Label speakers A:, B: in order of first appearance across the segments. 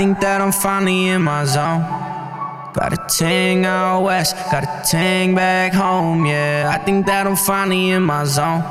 A: think that I'm finally in my zone. Got a ting out west, got a ting back home, yeah. I think that I'm finally in my zone.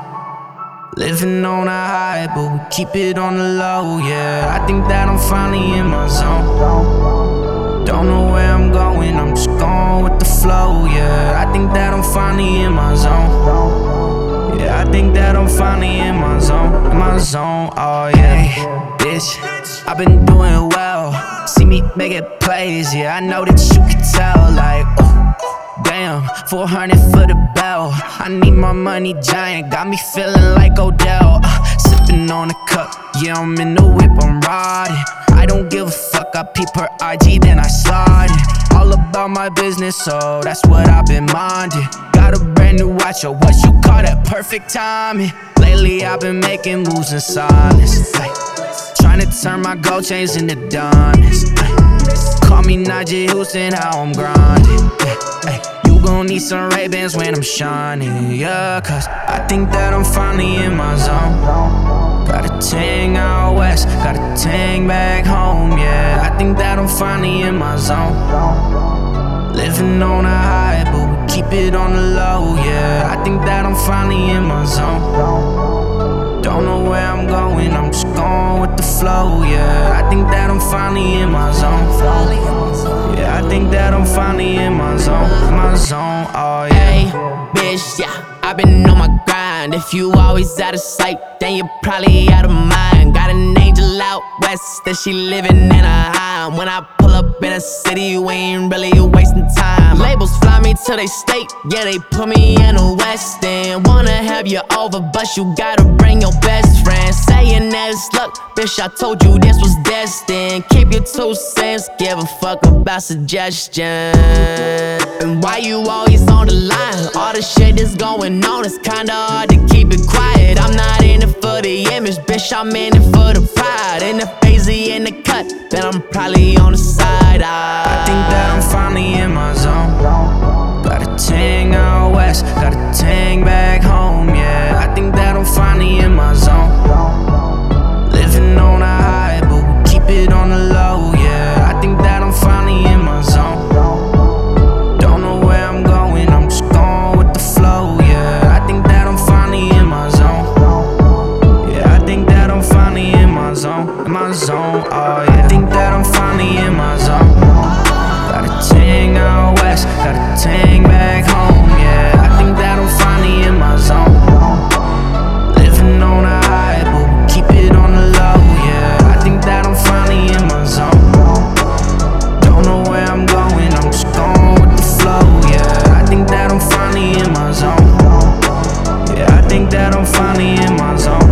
A: Living on a high, but we keep it on the low, yeah. I think that I'm finally in my zone. Don't know where I'm going, I'm just going with the flow, yeah. I think that I'm finally in my zone. Yeah, I think that I'm finally in my zone, oh yeah. Bitch, I've been doing well. See me making plays, yeah, I know that you can tell, like, oh, damn, 400 for the bell. I need my money giant, got me feeling like Odell. Sipping on a cup, yeah, I'm in the whip, I'm riding. I don't give a fuck, I peep her IG, then I slide it. All about my business, so that's what I've been minding. Got a brand new watch, or what you call that perfect timing. Lately I've been making moves in silence, trying to turn my gold chains into diamonds. Call me Najee Houston, how I'm grinding. You gon' need some Ray-Bans when I'm shining, yeah. Cause I think that I'm finally in my zone. Got a ting out west, got a ting back home, yeah. I think that I'm finally in my zone. Living on a high, but we keep it on the low, yeah. I think that I'm finally in my zone. Don't know where I'm going, I'm just going with the flow, yeah. I think that I'm finally in my zone. Yeah, I think that I'm finally in my zone, oh yeah.
B: Hey, bitch, yeah, I've been on my grind. If you always out of sight, then you're probably out of mind. Got an angel out west that she living in a high. When I pull up in a city, we ain't really wasting time. Labels fly me to they state, yeah, they put me in the West End. Wanna have you over, but you gotta bring your best friend. Saying that it's luck, bitch, I told you this was destined. Keep your 2 cents, give a fuck about suggestions. And why you always on the line? All the shit that's going on, it's kinda hard to keep it quiet. I'm not in it for the image, bitch, I'm in it for the pride. In the hazy, in the cut, then I'm probably on the side.
A: I think that I'm finally in my zone. Got a ting out west, got a ting back home, yeah. I think that I'm finally in my zone. Living on a high, but we keep it on the low, yeah. I think that I'm finally in my zone. Don't know where I'm going, I'm just going with the flow, yeah. I think that I'm finally in my zone. Yeah, I think that I'm finally in my zone, oh yeah. I think that I'm finally in my zone. Got a ting out west, got a ting back home, yeah. I think that I'm finally in my zone. Living on a high, but we keep it on the low, yeah. I think that I'm finally in my zone. Don't know where I'm going, I'm just going with the flow, yeah. I think that I'm finally in my zone. Yeah, I think that I'm finally in my zone.